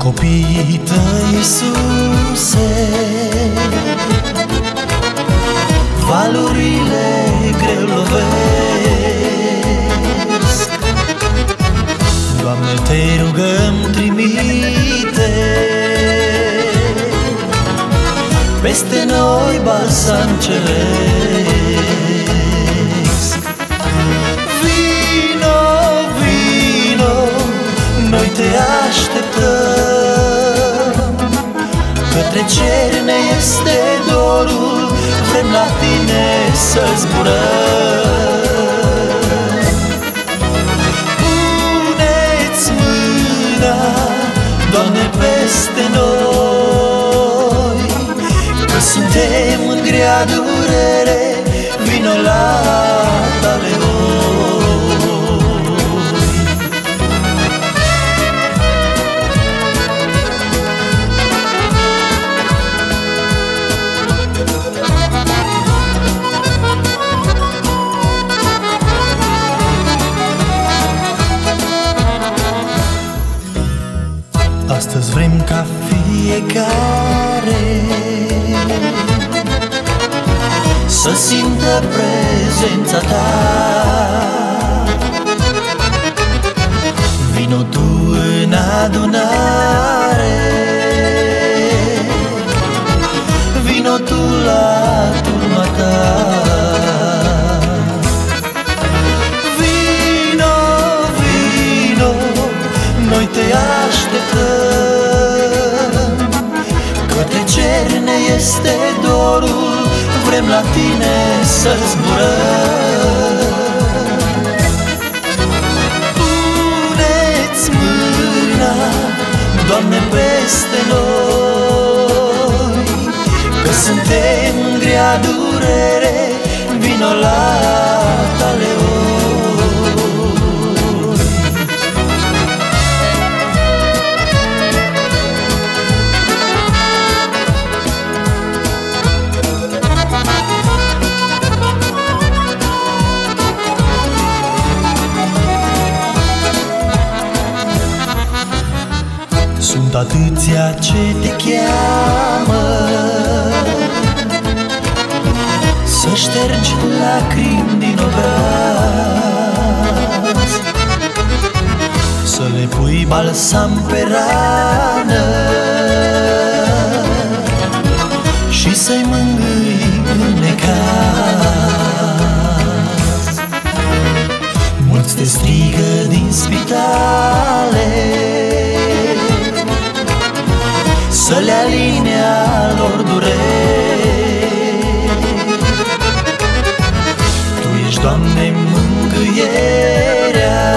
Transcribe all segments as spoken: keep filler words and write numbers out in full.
Copiii tăi, Iisuse, valurile greu lovesc. Doamne, Te rugăm, trimite peste noi balsam ceresc. Vino, vino, noi Te așteptăm, către cer ne este dorul, vrem la Tine să zburăm. Puneți mâna, Doamne, peste noi, că suntem în grea durere, vino la Tale oi. Astăzi vrem ca fiecare să simtă prezența Ta. Vino Tu în adunare, vino Tu la turma Ta. Vino, vino, noi Te așteptăm, către cer ne este dorul, vrem la Tine să zburăm. Puneți mâna, Doamne, peste noi, că suntem în grea durere, vino la Tale oi. Sunt atâția ce Te cheamă să ștergi lacrimi din obraz, să le pui balsam pe rană și să-i mângâi în necaz. Mulți te strigă din spitale să le aline a lor dureri. Tu ești, Doamne, mângâierea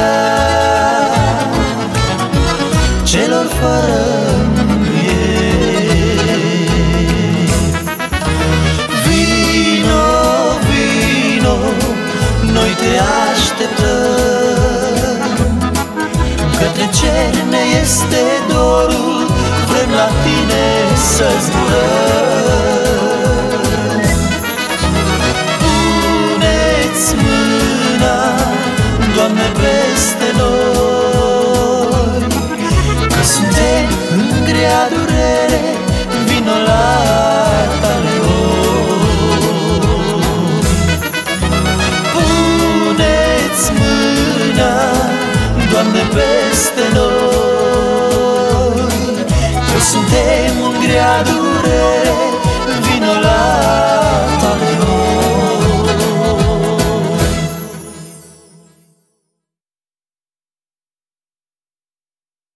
celor fără mângâieri. Vino, vino, noi Te așteptăm, către cer ne este dorul, vrem la Tine să zburăm. Puneți mâna, Doamne, peste noi, că suntem în grea durere, vino la Tale oi. Puneți mâna, Doamne, peste noi, suntem în grea durere,